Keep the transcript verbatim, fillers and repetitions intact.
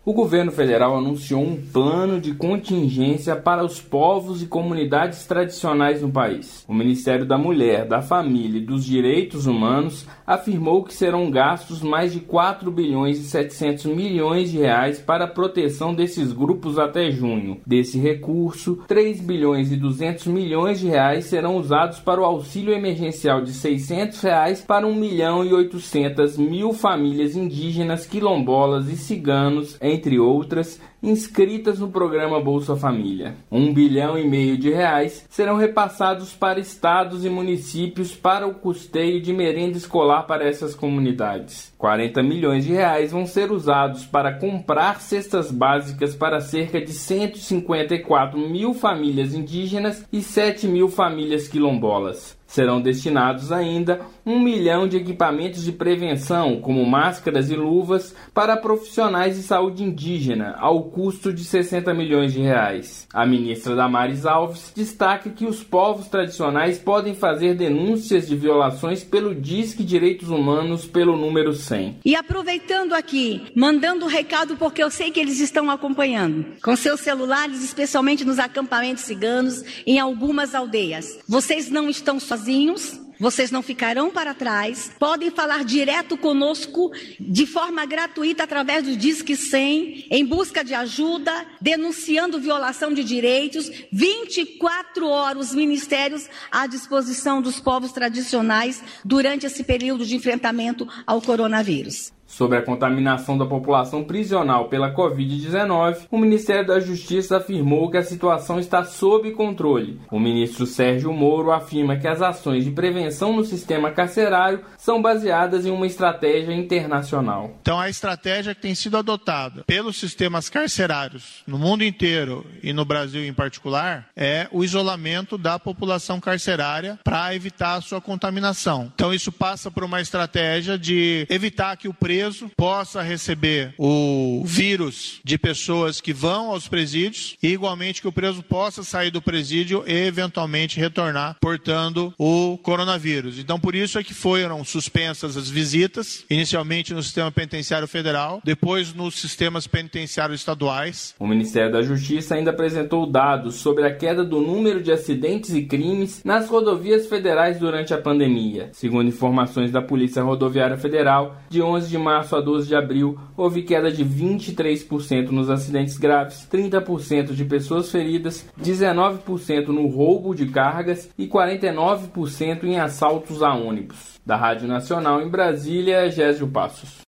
O governo federal anunciou um plano de contingência para os povos e comunidades tradicionais no país. O Ministério da Mulher, da Família e dos Direitos Humanos afirmou que serão gastos mais de quatro bilhões e setecentos milhões de reais para a proteção desses grupos até junho. Desse recurso, três bilhões e duzentos milhões de reais serão usados para o auxílio emergencial de seiscentos reais para um milhão e oitocentas mil famílias indígenas, quilombolas e ciganos, entre outras, inscritas no programa Bolsa Família. Um bilhão e meio de reais serão repassados para estados e municípios para o custeio de merenda escolar para essas comunidades. quarenta milhões de reais vão ser usados para comprar cestas básicas para cerca de cento e cinquenta e quatro mil famílias indígenas e sete mil famílias quilombolas. Serão destinados ainda um milhão de equipamentos de prevenção, como máscaras e luvas, para profissionais de saúde indígena, ao custo de sessenta milhões de reais. A ministra Damares Alves destaca que os povos tradicionais podem fazer denúncias de violações pelo Disque Direitos Humanos pelo número cem. E aproveitando aqui, mandando um recado, porque eu sei que eles estão acompanhando, com seus celulares, especialmente nos acampamentos ciganos, em algumas aldeias. Vocês não estão sozinhos. Vocês não ficarão para trás, podem falar direto conosco de forma gratuita através do Disque cem, em busca de ajuda, denunciando violação de direitos, vinte e quatro horas os ministérios à disposição dos povos tradicionais durante esse período de enfrentamento ao coronavírus. Sobre a contaminação da população prisional pela covid dezenove, o Ministério da Justiça afirmou que a situação está sob controle. O ministro Sérgio Moro afirma que as ações de prevenção no sistema carcerário são baseadas em uma estratégia internacional. Então, a estratégia que tem sido adotada pelos sistemas carcerários no mundo inteiro e no Brasil em particular é o isolamento da população carcerária para evitar a sua contaminação. Então, isso passa por uma estratégia de evitar que o preso possa receber o vírus de pessoas que vão aos presídios e, igualmente, que o preso possa sair do presídio e, eventualmente, retornar portando o coronavírus. Então, por isso é que foram suspensas as visitas, inicialmente no sistema penitenciário federal, depois nos sistemas penitenciários estaduais. O Ministério da Justiça ainda apresentou dados sobre a queda do número de acidentes e crimes nas rodovias federais durante a pandemia. Segundo informações da Polícia Rodoviária Federal, de onze de março a doze de abril, houve queda de vinte e três por cento nos acidentes graves, trinta por cento de pessoas feridas, dezenove por cento no roubo de cargas e quarenta e nove por cento em assaltos a ônibus. Da Rádio Nacional em Brasília, Gésio Passos.